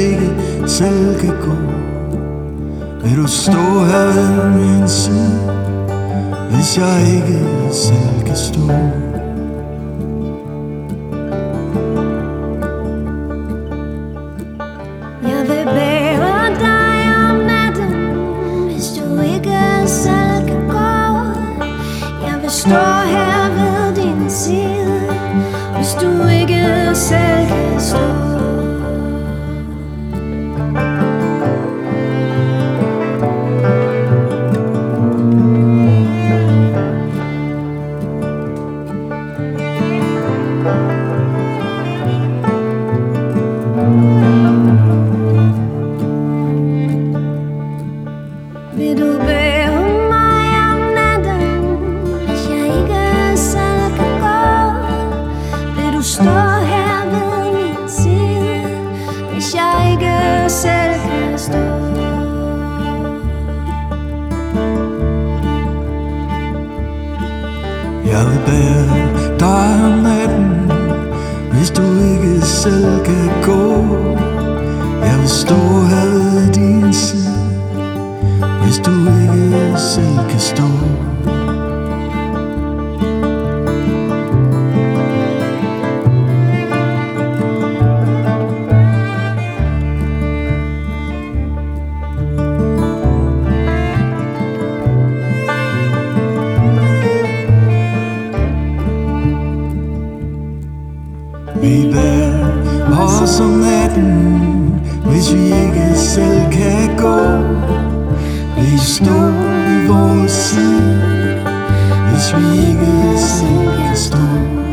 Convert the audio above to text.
ikke selv kan gå? Vil du stå her ved min side, hvis jeg ikke selv kan stå? Jeg vil bære dig om natten, hvis du ikke selv kan gå. Jeg vil stå her ved din side, hvis du ikke selv kan stå. Vil du bære mig om natten, hvis jeg ikke selv kan gå? Vil du stå her ved min side, hvis jeg ikke selv kan stå? Jeg vil bære dig om natten, hvis du ikke selv kan gå. Jeg vil stå her ved din side, hvis du ikke selv kan stå. Vi bærer os om natten, hvis vi ikke selv kan gå. Vi står ved vores side, hvis vi ikke selv kan stå.